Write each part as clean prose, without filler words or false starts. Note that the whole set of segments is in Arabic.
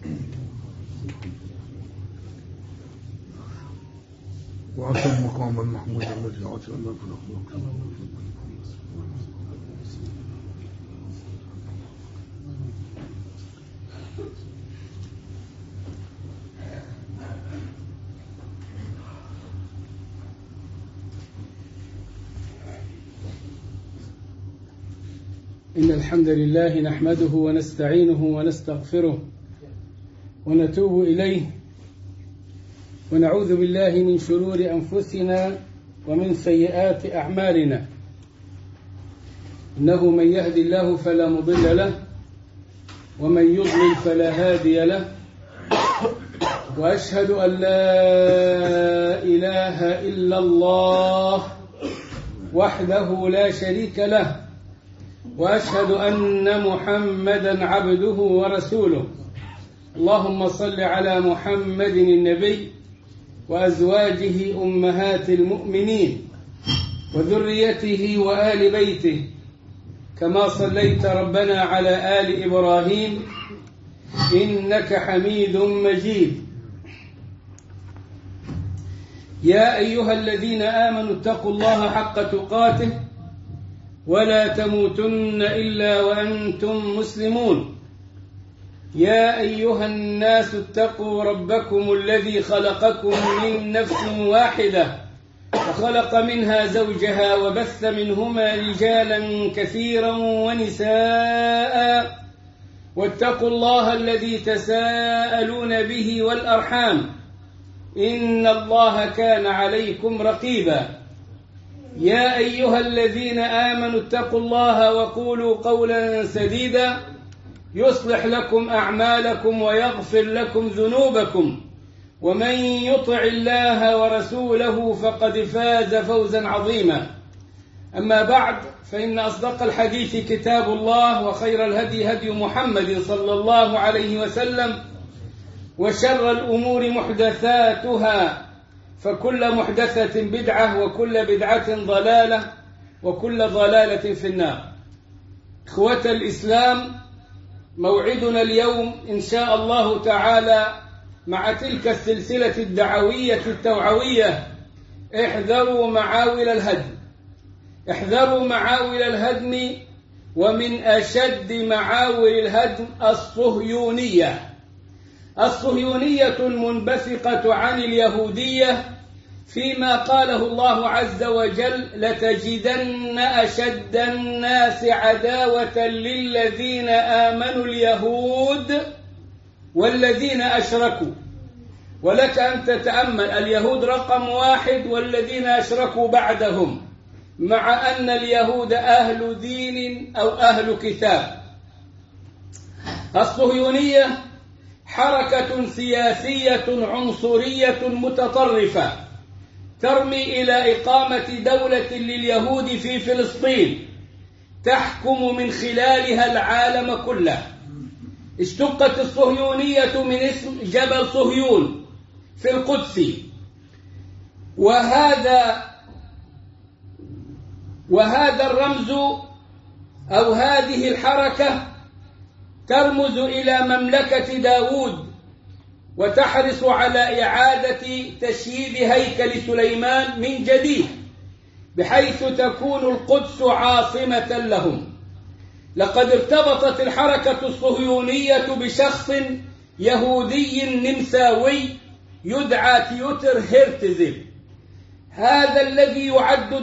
وأتم مقام المحمود الذي أعطينا في الأخلاق. إن الحمد لله نحمده ونستعينه ونستغفره ونتوب إليه ونعوذ بالله من شرور أنفسنا ومن سيئات أعمالنا. إنه من يهدي الله فلا مضل له ومن يضلل فلا هادي له، وأشهد أن لا إله إلا الله وحده لا شريك له، وأشهد أن محمدا عبده ورسوله. اللهم صل على محمد النبي وأزواجه أمهات المؤمنين وذريته وآل بيته، كما صليت ربنا على آل إبراهيم إنك حميد مجيد. يا أيها الذين آمنوا اتقوا الله حق تقاته ولا تموتن إلا وأنتم مسلمون. يا أيها الناس اتقوا ربكم الذي خلقكم من نفس واحدة وخلق منها زوجها وبث منهما رجالا كثيرا ونساء، واتقوا الله الذي تساءلون به والأرحام إن الله كان عليكم رقيبا. يا أيها الذين آمنوا اتقوا الله وقولوا قولا سديدا يصلح لكم أعمالكم ويغفر لكم ذنوبكم، ومن يطع الله ورسوله فقد فاز فوزا عظيما. أما بعد، فإن أصدق الحديث كتاب الله، وخير الهدي هدي محمد صلى الله عليه وسلم، وشر الأمور محدثاتها، فكل محدثة بدعة وكل بدعة ضلالة وكل ضلالة في النار. إخوة الإسلام، موعدنا اليوم إن شاء الله تعالى مع تلك السلسلة الدعوية التوعوية: احذروا معاول الهدم. احذروا معاول الهدم، ومن أشد معاول الهدم الصهيونية. الصهيونية المنبثقة عن اليهودية، فيما قاله الله عز وجل: لتجدن أشد الناس عداوة للذين آمنوا اليهود والذين أشركوا. ولك أن تتأمل، اليهود رقم 1 والذين أشركوا بعدهم، مع أن اليهود أهل دين أو أهل كتاب. الصهيونية حركة سياسية عنصرية متطرفة ترمي إلى إقامة دولة لليهود في فلسطين تحكم من خلالها العالم كله. اشتقت الصهيونية من اسم جبل صهيون في القدس، وهذا الرمز أو هذه الحركة ترمز إلى مملكة داود، وتحرص على إعادة تشييد هيكل سليمان من جديد، بحيث تكون القدس عاصمة لهم. لقد ارتبطت الحركة الصهيونية بشخص يهودي نمساوي يدعى تيوتر هيرتزل. هذا الذي يعد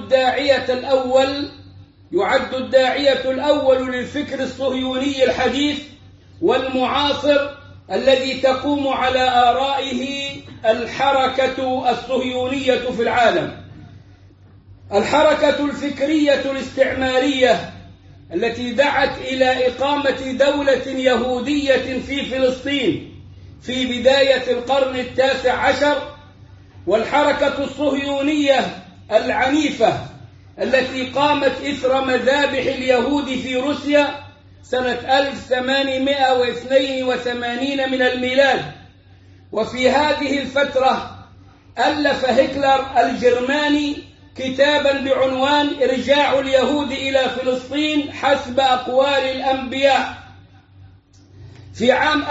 الداعية الأول للفكر الصهيوني الحديث والمعاصر، الذي تقوم على آرائه الحركة الصهيونية في العالم. الحركة الفكرية الاستعمارية التي دعت إلى إقامة دولة يهودية في فلسطين في بداية القرن 19، والحركة الصهيونية العنيفة التي قامت إثر مذابح اليهود في روسيا سنة 1882 من الميلاد. وفي هذه الفترة ألف هتلر الجرماني كتابا بعنوان إرجاع اليهود إلى فلسطين حسب أقوال الأنبياء. في عام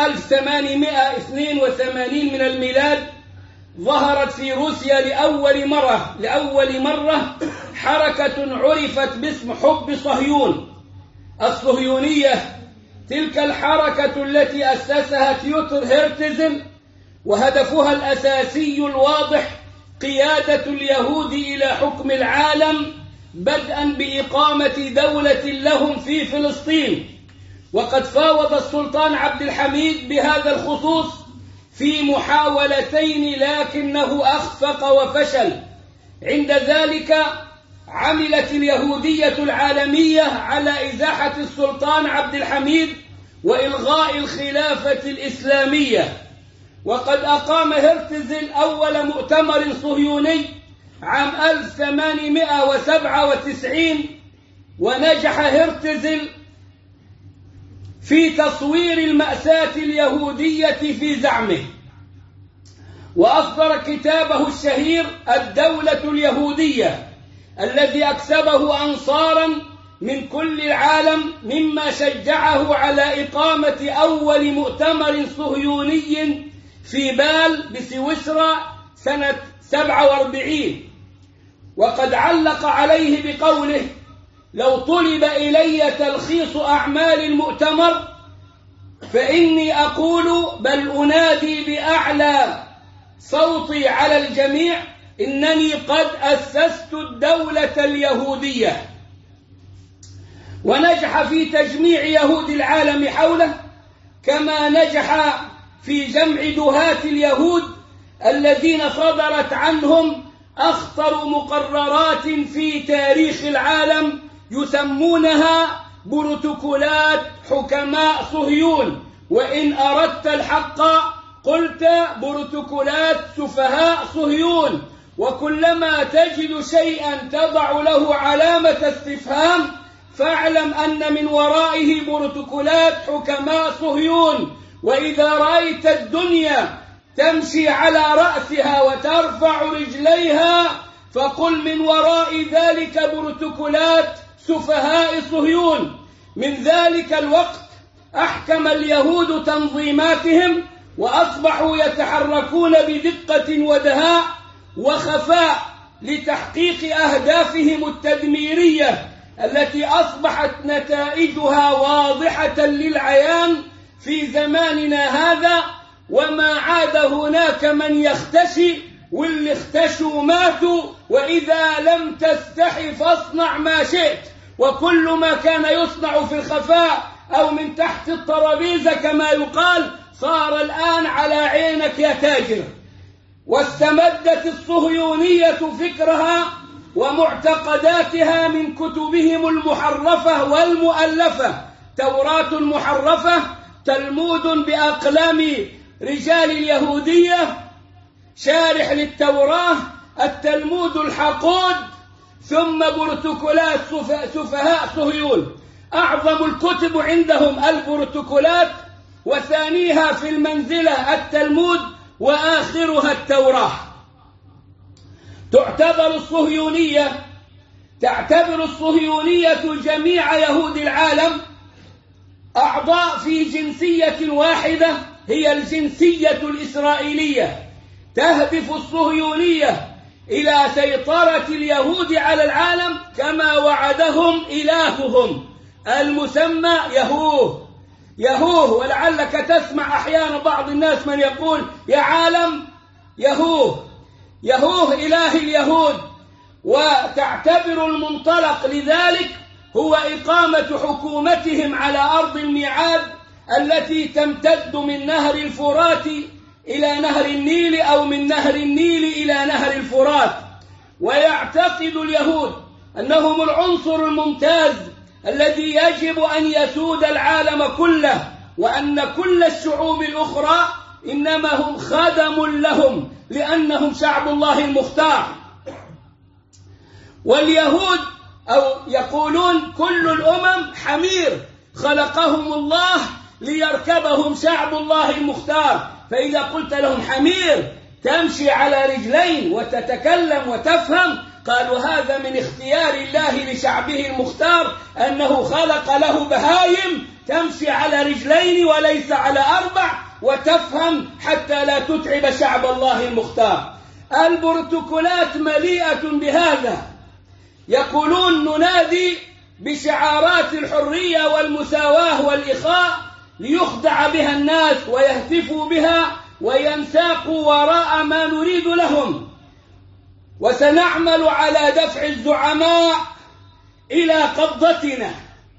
1882 من الميلاد ظهرت في روسيا لأول مرة حركة عرفت باسم حب صهيون الصهيونية. تلك الحركة التي أسسها تيودور هيرتزل، وهدفها الأساسي الواضح قيادة اليهود إلى حكم العالم، بدءا بإقامة دولة لهم في فلسطين. وقد فاوض السلطان عبد الحميد بهذا الخصوص في محاولتين، لكنه أخفق وفشل. عند ذلك عملت اليهودية العالمية على إزاحة السلطان عبد الحميد وإلغاء الخلافة الإسلامية. وقد أقام هرتزل أول مؤتمر صهيوني عام 1897، ونجح هرتزل في تصوير المأساة اليهودية في زعمه، وأصدر كتابه الشهير الدولة اليهودية، الذي أكسبه أنصارا من كل العالم، مما شجعه على إقامة أول مؤتمر صهيوني في بال بسويسرا سنة 47. وقد علق عليه بقوله: لو طلب إلي تلخيص أعمال المؤتمر فإني أقول بل أنادي بأعلى صوتي على الجميع إنني قد أسست الدولة اليهودية. ونجح في تجميع يهود العالم حوله، كما نجح في جمع دهاة اليهود الذين صدرت عنهم أخطر مقررات في تاريخ العالم، يسمونها بروتوكولات حكماء صهيون، وإن أردت الحق قلت بروتوكولات سفهاء صهيون. وكلما تجد شيئا تضع له علامة استفهام فاعلم أن من ورائه بروتوكولات حكماء صهيون. وإذا رأيت الدنيا تمشي على رأسها وترفع رجليها فقل من وراء ذلك بروتوكولات سفهاء صهيون. من ذلك الوقت أحكم اليهود تنظيماتهم، وأصبحوا يتحركون بدقة ودهاء وخفاء لتحقيق أهدافهم التدميرية، التي أصبحت نتائجها واضحة للعيان في زماننا هذا. وما عاد هناك من يختشي، واللي اختشوا ماتوا، وإذا لم تستحي فاصنع ما شئت. وكل ما كان يصنع في الخفاء أو من تحت الترابيزة كما يقال صار الآن على عينك يا تاجر. واستمدت الصهيونية فكرها ومعتقداتها من كتبهم المحرفة والمؤلفة: توراة محرفة، تلمود بأقلام رجال اليهودية، شارح للتوراة، التلمود الحقود، ثم بروتوكولات سفهاء صهيون. أعظم الكتب عندهم البروتوكولات، وثانيها في المنزلة التلمود، وآخرها التوراة. تعتبر الصهيونية جميع يهود العالم أعضاء في جنسية واحدة، هي الجنسية الإسرائيلية. تهدف الصهيونية إلى سيطرة اليهود على العالم، كما وعدهم إلههم المسمى يهوه. ولعلك تسمع أحيانا بعض الناس من يقول يا عالم يهوه إله اليهود. وتعتبر المنطلق لذلك هو إقامة حكومتهم على أرض الميعاد التي تمتد من نهر الفرات إلى نهر النيل، أو من نهر النيل إلى نهر الفرات. ويعتقد اليهود أنهم العنصر الممتاز الذي يجب أن يسود العالم كله، وأن كل الشعوب الأخرى إنما هم خدم لهم، لأنهم شعب الله المختار. واليهود أو يقولون كل الأمم حمير خلقهم الله ليركبهم شعب الله المختار. فإذا قلت لهم حمير تمشي على رجلين وتتكلم وتفهم، قالوا هذا من اختيار الله لشعبه المختار، أنه خلق له بهايم تمشي على رجلين وليس على 4 وتفهم حتى لا تتعب شعب الله المختار. البروتوكولات مليئة بهذا. يقولون ننادي بشعارات الحرية والمساواة والإخاء ليخدع بها الناس ويهتفوا بها وينساقوا وراء ما نريد لهم. وسنعمل على دفع الزعماء إلى قبضتنا.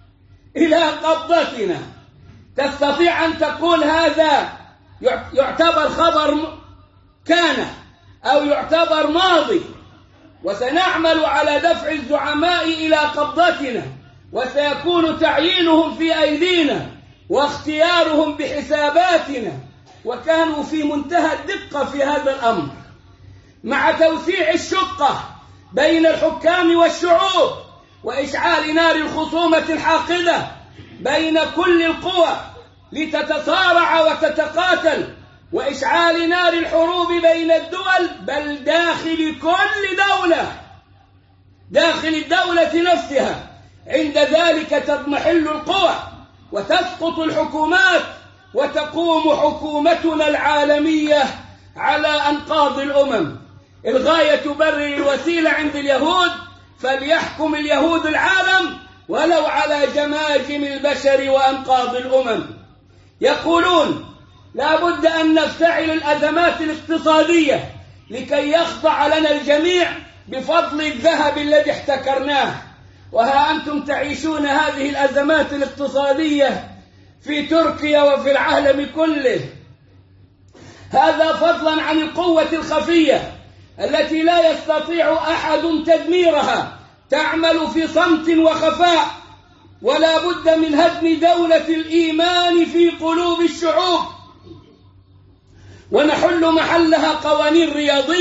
تستطيع أن تقول هذا يعتبر خبر كان أو يعتبر ماضي. وسنعمل على دفع الزعماء إلى قبضتنا، وسيكون تعيينهم في أيدينا واختيارهم بحساباتنا. وكانوا في منتهى الدقة في هذا الأمر، مع توسيع الشقة بين الحكام والشعوب وإشعال نار الخصومة الحاقدة بين كل القوى لتتصارع وتتقاتل، وإشعال نار الحروب بين الدول، بل داخل كل دولة، داخل الدولة نفسها. عند ذلك تضمحل القوى وتسقط الحكومات وتقوم حكومتنا العالمية على أنقاض الأمم. الغاية تبرر الوسيلة عند اليهود، فليحكم اليهود العالم ولو على جماجم البشر وأنقاض الأمم. يقولون لا بد أن نفتعل الأزمات الاقتصادية لكي يخضع لنا الجميع بفضل الذهب الذي احتكرناه. وها أنتم تعيشون هذه الأزمات الاقتصادية في تركيا وفي العالم كله. هذا فضلا عن القوة الخفية التي لا يستطيع أحد تدميرها، تعمل في صمت وخفاء. ولا بد من هدم دولة الإيمان في قلوب الشعوب، ونحل محلها قوانين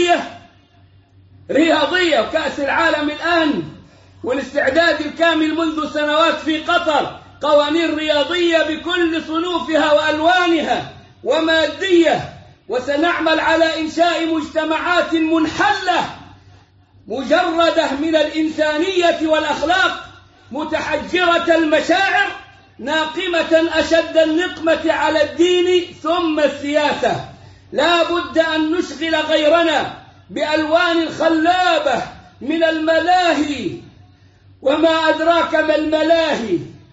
رياضية. وكأس العالم الآن والاستعداد الكامل منذ سنوات في قطر، قوانين رياضية بكل صنوفها وألوانها ومادية. وسنعمل على إنشاء مجتمعات منحلة مجردة من الإنسانية والأخلاق، متحجرة المشاعر، ناقمة أشد النقمة على الدين ثم السياسة. لا بد أن نشغل غيرنا بألوان خلابة من الملاهي، وما أدراك ما الملاهي،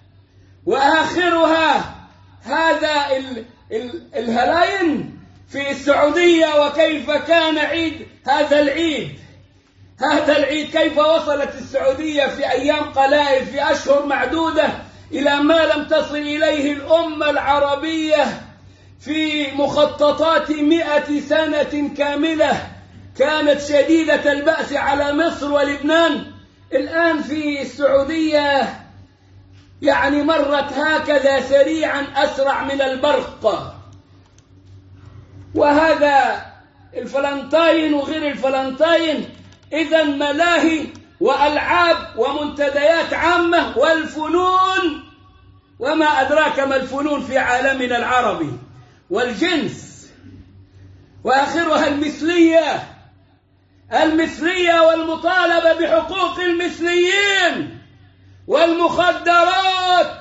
وآخرها هذا الهلاين في السعودية. وكيف كان عيد هذا العيد كيف وصلت السعودية في أيام قلائل، في أشهر معدودة، إلى ما لم تصل إليه الأمة العربية في مخططات 100 سنة كاملة كانت شديدة البأس على مصر ولبنان. الآن في السعودية يعني مرت هكذا سريعا أسرع من البرق. وهذا الفلنطين وغير الفلنطين، إذن ملاهي وألعاب ومنتديات عامة والفنون، وما أدراك ما الفنون في عالمنا العربي، والجنس، وآخرها المثلية والمطالبة بحقوق المثليين، والمخدرات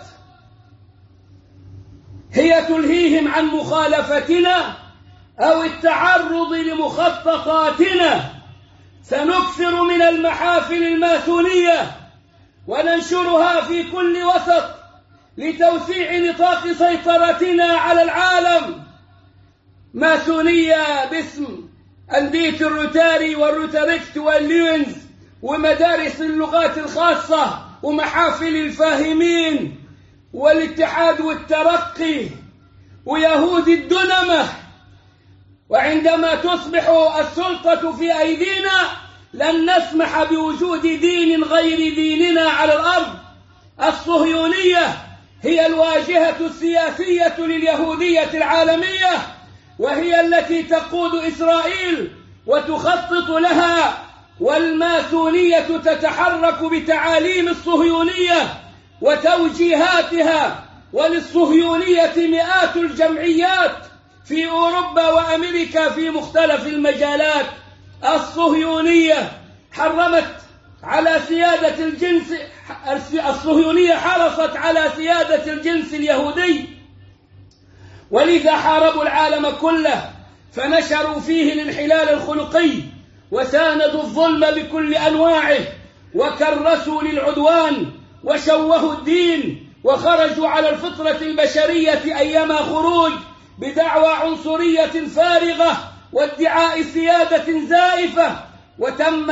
هي تلهيهم عن مخالفتنا أو التعرض لمخططاتنا. سنكثر من المحافل الماسونية وننشرها في كل وسط لتوسيع نطاق سيطرتنا على العالم. ماسونية باسم أندية الروتاري والروتاريكت والليونز ومدارس اللغات الخاصة ومحافل الفاهمين والاتحاد والترقي ويهود الدنمة. وعندما تصبح السلطة في أيدينا لن نسمح بوجود دين غير ديننا على الأرض. الصهيونية هي الواجهة السياسية لليهودية العالمية، وهي التي تقود إسرائيل وتخطط لها، والماسونية تتحرك بتعاليم الصهيونية وتوجيهاتها. وللصهيونية مئات الجمعيات في أوروبا وأمريكا في مختلف المجالات. الصهيونية حرمت على سيادة الجنس، الصهيونية حرصت على سيادة الجنس اليهودي، ولذا حاربوا العالم كله، فنشروا فيه الانحلال الخلقي، وساندوا الظلم بكل أنواعه، وكرسوا للعدوان، وشوهوا الدين، وخرجوا على الفطرة البشرية أيما خروج بدعوى عنصرية فارغة وادعاء سيادة زائفة. وتم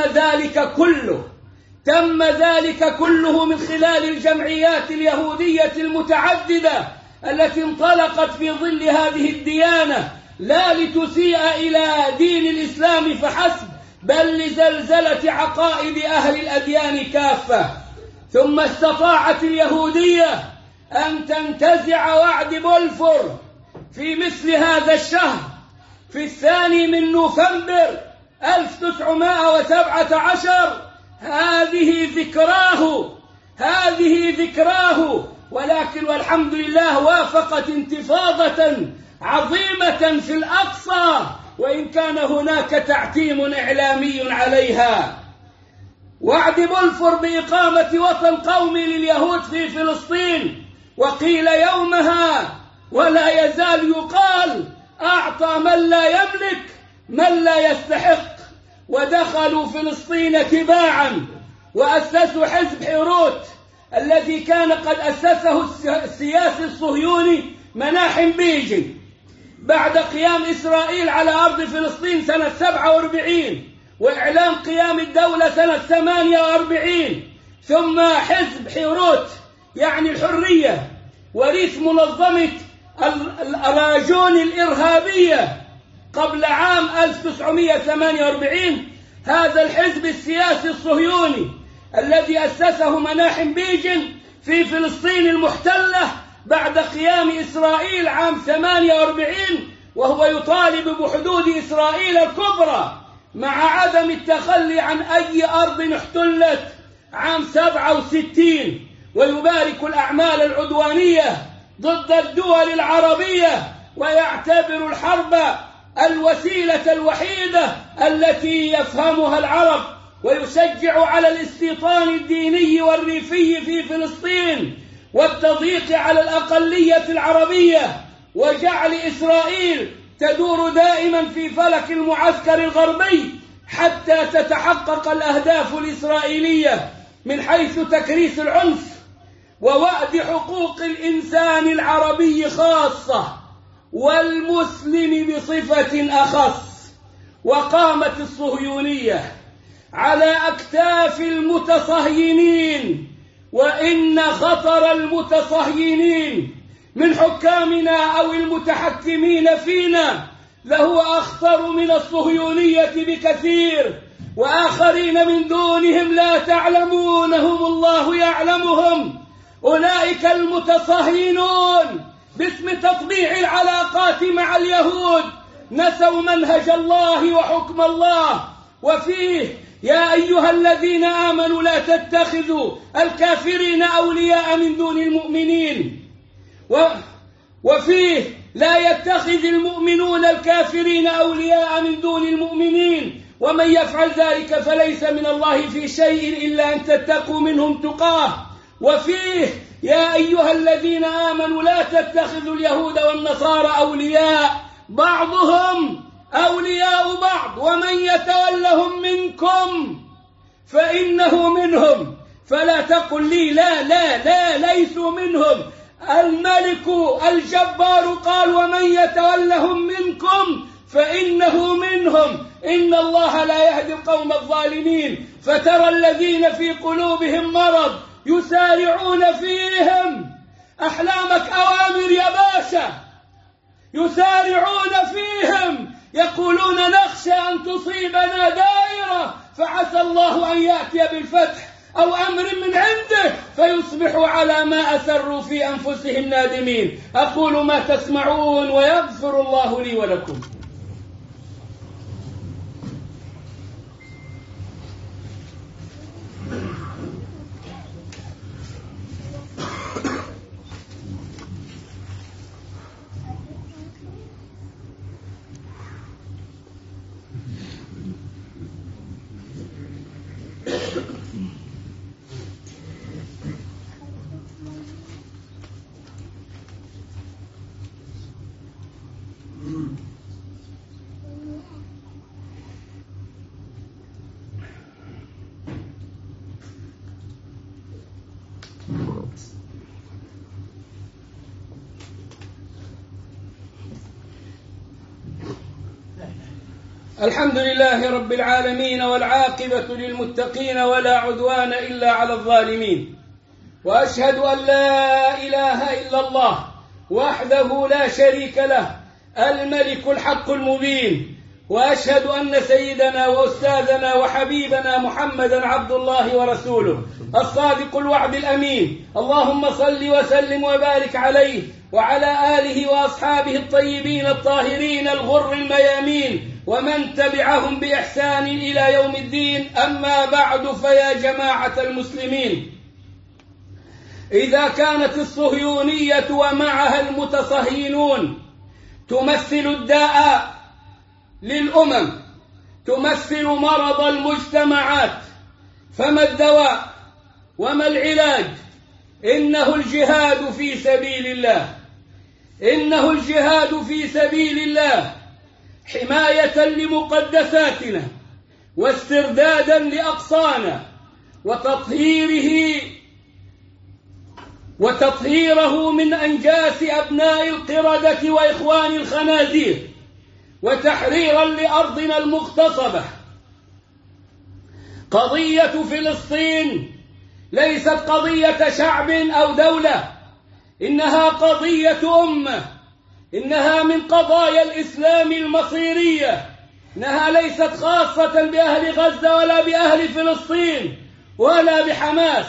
ذلك كله من خلال الجمعيات اليهودية المتعددة التي انطلقت في ظل هذه الديانة، لا لتسيء إلى دين الإسلام فحسب، بل لزلزلة عقائد أهل الأديان كافة. ثم استطاعت اليهودية أن تنتزع وعد بولفور في مثل هذا الشهر، في 2 من نوفمبر 1917. هذه ذكراه، ولكن والحمد لله وافقت انتفاضة عظيمة في الأقصى، وإن كان هناك تعتيم إعلامي عليها. وعد بولفور بإقامة وطن قومي لليهود في فلسطين، وقيل يومها ولا يزال يقال: أعطى من لا يملك من لا يستحق. ودخلوا فلسطين تباعا، وأسسوا حزب حيروت الذي كان قد أسسه السياسي الصهيوني مناحم بيجي بعد قيام إسرائيل على أرض فلسطين سنة 47 وإعلان قيام الدولة سنة 48. ثم حزب حيروت يعني الحرية، وريث منظمة الأراجون الإرهابية قبل عام 1948. هذا الحزب السياسي الصهيوني الذي أسسه مناحم بيجن في فلسطين المحتلة بعد قيام إسرائيل عام 48، وهو يطالب بحدود إسرائيل الكبرى مع عدم التخلي عن أي أرض احتلت عام 67، ويبارك الأعمال العدوانية ضد الدول العربية، ويعتبر الحرب الوسيلة الوحيدة التي يفهمها العرب، ويشجع على الاستيطان الديني والريفي في فلسطين والتضييق على الأقلية العربية، وجعل إسرائيل تدور دائما في فلك المعسكر الغربي حتى تتحقق الأهداف الإسرائيلية من حيث تكريس العنف ووأد حقوق الإنسان العربي خاصة والمسلم بصفة أخص. وقامت الصهيونية على أكتاف المتصهينين، وإن خطر المتصهينين من حكامنا أو المتحكمين فينا لهو أخطر من الصهيونية بكثير، وآخرين من دونهم لا تعلمونهم الله يعلمهم. أولئك المتصهينون باسم تطبيع العلاقات مع اليهود نسوا منهج الله وحكم الله، وفيه: يا أيها الذين آمنوا لا تتخذوا الكافرين أولياء من دون المؤمنين، وفيه: لا يتخذ المؤمنون الكافرين أولياء من دون المؤمنين، ومن يفعل ذلك فليس من الله في شيء إلا أن تتقوا منهم تقاه. وفيه: يا أيها الذين آمنوا لا تتخذوا اليهود والنصارى أولياء بعضهم أولياء بعض ومن يتولهم منكم فإنه منهم. فلا تقل لي لا لا لا ليسوا منهم، الملك الجبار قال: ومن يتولهم منكم فإنه منهم، إن الله لا يهدي القوم الظالمين. فترى الذين في قلوبهم مرض يسارعون فيهم، أحلامك أوامر يا باشا، يسارعون فيهم يقولون: نخشى أن تصيبنا دائرة فعسى الله أن يأتي بالفتح أو أمر من عنده فيصبحوا على ما أسروا في أنفسهم نادمين. أقول ما تسمعون ويغفر الله لي ولكم. الحمد لله رب العالمين، والعاقبة للمتقين، ولا عدوان إلا على الظالمين. وأشهد أن لا إله إلا الله وحده لا شريك له الملك الحق المبين، وأشهد أن سيدنا وأستاذنا وحبيبنا محمدا عبد الله ورسوله الصادق الوعد الأمين. اللهم صل وسلم وبارك عليه وعلى آله وأصحابه الطيبين الطاهرين الغر الميامين، ومن تبعهم بإحسان إلى يوم الدين. أما بعد، فيا جماعة المسلمين، إذا كانت الصهيونية ومعها المتصهينون تمثل الداء للأمم، تمثل مرض المجتمعات، فما الدواء وما العلاج؟ إنه الجهاد في سبيل الله، إنه الجهاد في سبيل الله، حماية لمقدساتنا واستردادا لأقصانا وتطهيره من أنجاس أبناء القردة وإخوان الخنازير، وتحريرا لأرضنا المغتصبة. قضية فلسطين ليست قضية شعب أو دولة، إنها قضية أمة، إنها من قضايا الإسلام المصيرية، إنها ليست خاصة بأهل غزة ولا بأهل فلسطين ولا بحماس.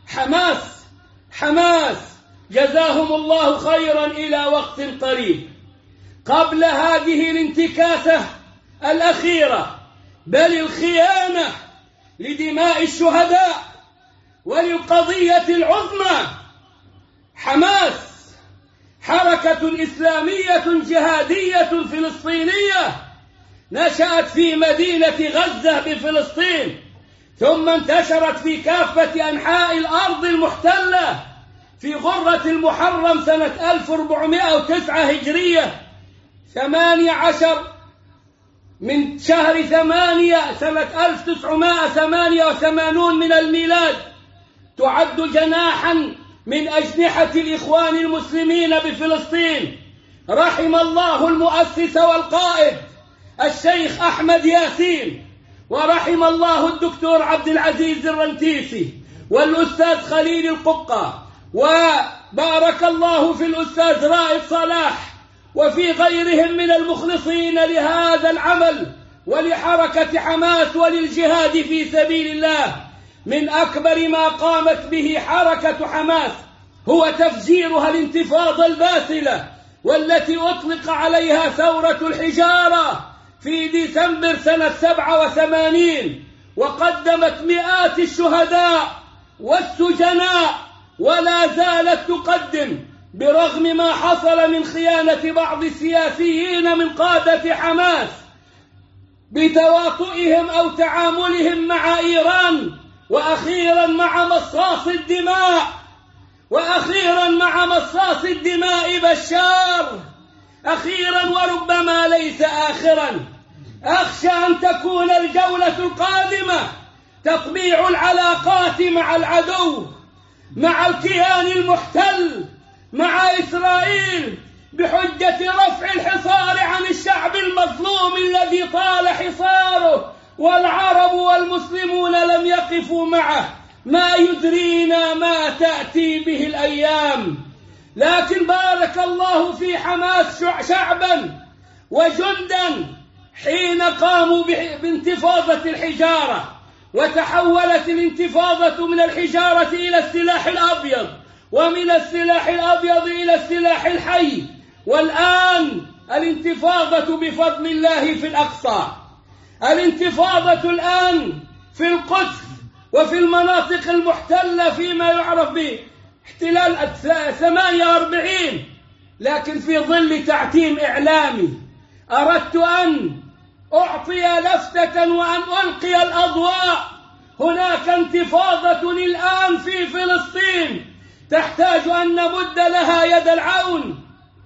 حماس جزاهم الله خيرا إلى وقت قريب. قبل هذه الانتكاسة الأخيرة، بل الخيانة لدماء الشهداء وللقضية العظمى، حماس حركة إسلامية جهادية فلسطينية نشأت في مدينة غزة بفلسطين، ثم انتشرت في كافة أنحاء الأرض المحتلة في غرة المحرم سنة 1409 هجرية، 18 من شهر 8 سنة 1988 من الميلاد، تعد جناحا من أجنحة الإخوان المسلمين بفلسطين. رحم الله المؤسس والقائد الشيخ أحمد ياسين، ورحم الله الدكتور عبد العزيز الرنتيسي والأستاذ خليل الققة، وبارك الله في الأستاذ رائد صلاح، وفي غيرهم من المخلصين لهذا العمل ولحركة حماس وللجهاد في سبيل الله. من أكبر ما قامت به حركة حماس هو تفجيرها الانتفاضة الباسلة، والتي أطلق عليها ثورة الحجارة في ديسمبر سنة 87، وقدمت مئات الشهداء والسجناء، ولا زالت تقدم برغم ما حصل من خيانة بعض السياسيين من قادة حماس بتواطئهم أو تعاملهم مع إيران، وأخيرا مع مصاص الدماء بشار، أخيرا وربما ليس آخرا. أخشى أن تكون الجولة القادمة تطبيع العلاقات مع العدو، مع الكيان المحتل، مع إسرائيل، بحجة رفع الحصار عن الشعب المظلوم الذي طال حصاره، والعرب والمسلمون لم يقفوا معه. ما يدرينا ما تأتي به الأيام، لكن بارك الله في حماس شعبا وجندا حين قاموا بانتفاضة الحجارة، وتحولت الانتفاضة من الحجارة إلى السلاح الأبيض، ومن السلاح الأبيض إلى السلاح الحي، والآن الانتفاضة بفضل الله في الأقصى، الانتفاضة الآن في القدس وفي المناطق المحتلة فيما يعرف باحتلال 48. لكن في ظل تعتيم إعلامي أردت أن أعطي لفتة وأن ألقي الأضواء. هناك انتفاضة الآن في فلسطين تحتاج أن نمد لها يد العون،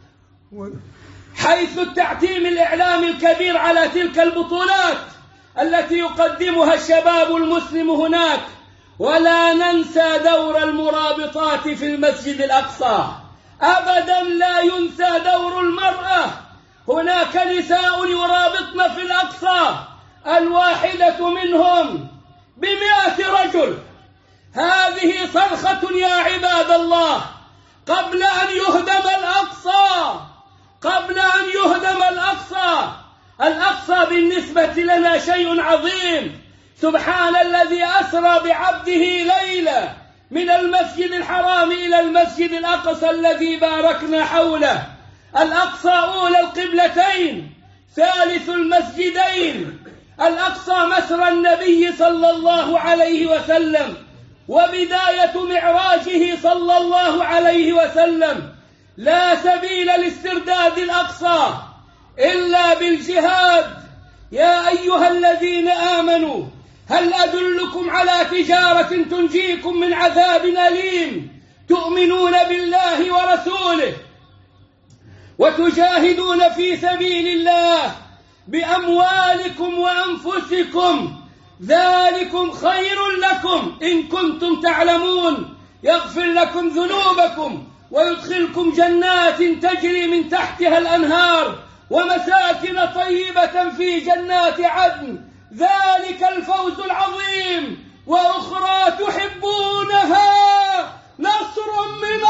حيث التعتيم الإعلامي الكبير على تلك البطولات التي يقدمها الشباب المسلم هناك. ولا ننسى دور المرابطات في المسجد الأقصى، أبدا لا ينسى دور المرأة. هناك نساء يرابطن القسم في الأقصى الواحدة منهم ب100 رجل. هذه صرخة يا عباد الله قبل أن يهدم الأقصى، قبل أن يهدم الأقصى. الأقصى بالنسبة لنا شيء عظيم. سبحان الذي أسرى بعبده ليلة من المسجد الحرام إلى المسجد الأقصى الذي باركنا حوله. الأقصى أولى القبلتين، ثالث المسجدين. الأقصى مسرى النبي صلى الله عليه وسلم وبداية معراجه صلى الله عليه وسلم. لا سبيل لاسترداد الأقصى إلا بالجهاد. يا أيها الذين آمنوا هل أدلكم على تجارة تنجيكم من عذاب أليم تؤمنون بالله ورسوله وتجاهدون في سبيل الله بأموالكم وأنفسكم ذلكم خير لكم إن كنتم تعلمون يغفر لكم ذنوبكم ويدخلكم جنات تجري من تحتها الأنهار ومساكن طيبة في جنات عدن ذلك الفوز العظيم. وأخرى تحبونها نصر من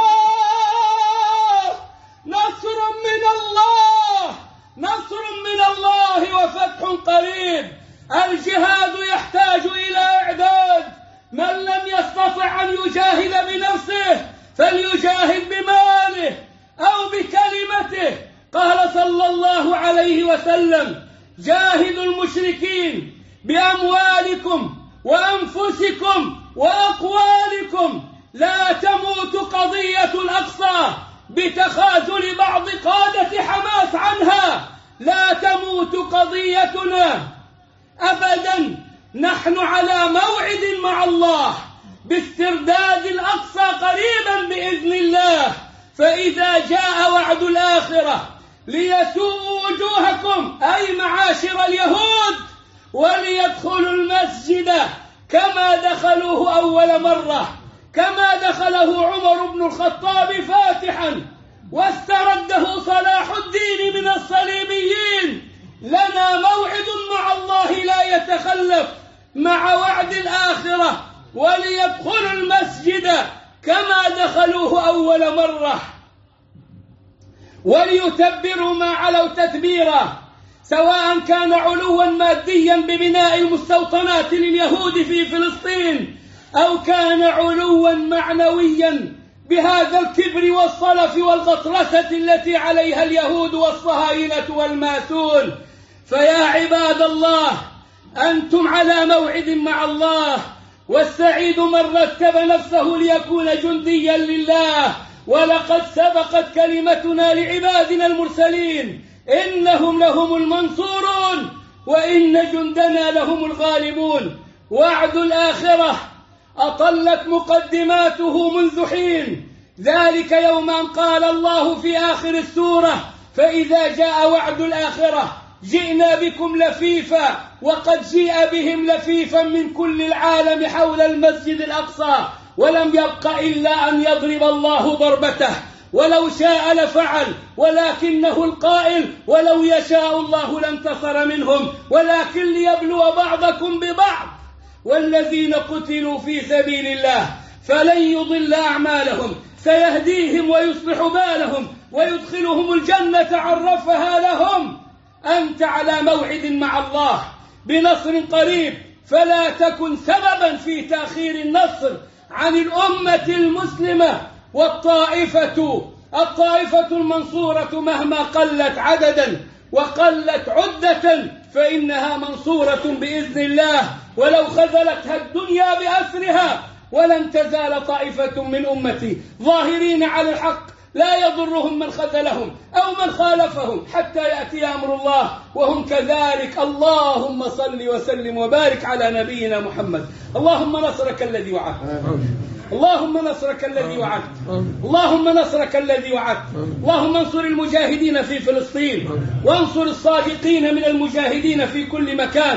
الله، نصر من الله، نصر من الله وفتح قريب. الجهاد يحتاج إلى إعداد. من لم يستطع أن يجاهد بنفسه فليجاهد بماله أو بكلمته. قال صلى الله عليه وسلم جاهدوا المشركين بأموالكم وأنفسكم وأقوالكم لا تموت قضية الأقصى بتخاذل بعض قادة حماس عنها، لا تموت قضيتنا أبدا. نحن على موعد مع الله باسترداد الأقصى قريبا بإذن الله. فإذا جاء وعد الآخرة ليسوءوا وجوهكم أي معاشر اليهود وليدخلوا المسجد كما دخلوه أول مرة، كما دخله عمر بن الخطاب فاتحا واسترده صلاح الدين من الصليبيين. لنا موعد مع الله لا يتخلف مع وعد الآخرة وليدخلوا المسجد كما دخلوه أول مرة وليتبروا ما علوا تتبيرا، سواء كان علوا ماديا ببناء المستوطنات لليهود في فلسطين أو كان علوا معنويا بهذا الكبر والصلف والغطرسة التي عليها اليهود والصهاينة والماسون. فيا عباد الله أنتم على موعد مع الله، والسعيد من رتب نفسه ليكون جنديا لله. ولقد سبقت كلمتنا لعبادنا المرسلين إنهم لهم المنصورون وإن جندنا لهم الغالبون. وعد الآخرة أطلت مقدماته منذ حين، ذلك يوم أن قال الله في آخر السورة فإذا جاء وعد الآخرة جئنا بكم لفيفا، وقد جيء بهم لفيفا من كل العالم حول المسجد الأقصى، ولم يبق إلا أن يضرب الله ضربته، ولو شاء لفعل ولكنه القائل ولو يشاء الله لانتصر منهم ولكن ليبلو بعضكم ببعض. والذين قتلوا في سبيل الله فلن يضل أعمالهم سيهديهم ويصلح بالهم ويدخلهم الجنة عرفها لهم. أنت على موعد مع الله بنصر قريب، فلا تكن سببا في تأخير النصر عن الأمة المسلمة. والطائفة المنصورة مهما قلت عددا وقلت عدة فإنها منصورة بإذن الله، ولو خذلتها الدنيا بأسرها. ولن تزال طائفة من أمتي ظاهرين على الحق لا يضرهم من خذلهم أو من خالفهم حتى يأتي أمر الله وهم كذلك. اللهم صل وسلم وبارك على نبينا محمد. اللهم نصرك الذي وعدت، اللهم نصرك الذي وعدت، اللهم نصرك الذي وعدت. اللهم انصر المجاهدين في فلسطين وانصر الصادقين من المجاهدين في كل مكان.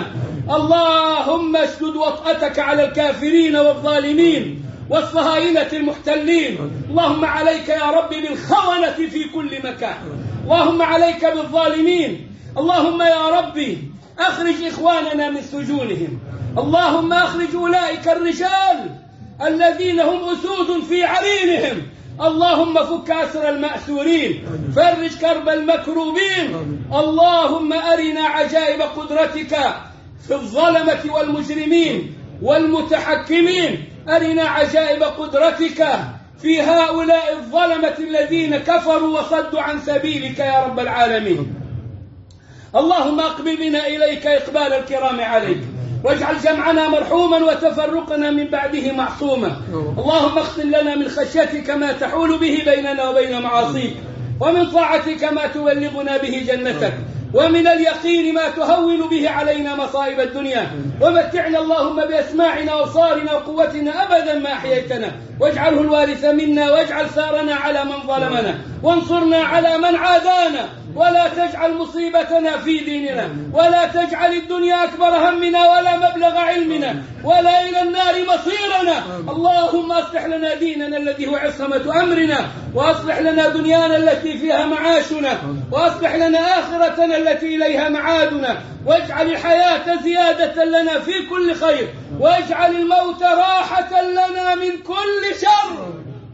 اللهم اشدد وطأتك على الكافرين والظالمين والصهاينة المحتلين. اللهم عليك يا رب بالخونة في كل مكان، اللهم عليك بالظالمين، اللهم يا ربي أخرج إخواننا من سجونهم، اللهم أخرج أولئك الرجال الذين هم أسود في عرينهم، اللهم فك أسر المأسورين، فرج كرب المكروبين، اللهم أرنا عجائب قدرتك في الظلمة والمجرمين والمتحكمين، أرنا عجائب قدرتك في هؤلاء الظلمة الذين كفروا وصدوا عن سبيلك يا رب العالمين. اللهم أقبل بنا إليك إقبال الكرام عليك، واجعل جمعنا مرحوما وتفرقنا من بعده معصوما. اللهم اختم لنا من خشيتك ما تحول به بيننا وبين معاصيك، ومن طاعتك ما تبلغنا به جنتك، ومن اليقين ما تهون به علينا مصائب الدنيا. ومتعنا اللهم بأسماعنا وأبصارنا وقوتنا أبدا ما أحييتنا، واجعله الوارث منا، واجعل ثارنا على من ظلمنا، وانصرنا على من عادانا، ولا تجعل مصيبتنا في ديننا، ولا تجعل الدنيا أكبر همنا ولا مبلغ علمنا ولا إلى النار مصيرنا. اللهم أصلح لنا ديننا الذي هو عصمة أمرنا، وأصلح لنا دنيانا التي فيها معاشنا، وأصلح لنا آخرتنا التي إليها معادنا، واجعل الحياة زيادة لنا في كل خير، واجعل الموت راحة لنا من كل شر.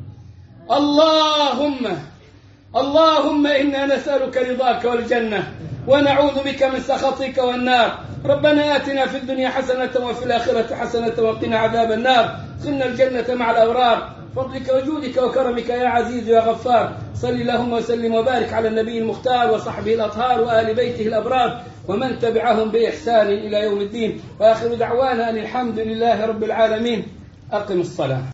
اللهم إنا نسألك رضاك والجنة، ونعوذ بك من سخطك والنار. ربنا آتنا في الدنيا حسنة وفي الآخرة حسنة وقنا عذاب النار. خلنا الجنة مع الأبرار، فضلك وجودك وكرمك يا عزيز يا غفار. صل اللهم وسلم وبارك على النبي المختار وصحبه الأطهار وآل بيته الأبرار ومن تبعهم بإحسان إلى يوم الدين. وآخر دعوانا أن الحمد لله رب العالمين. أقم الصلاة.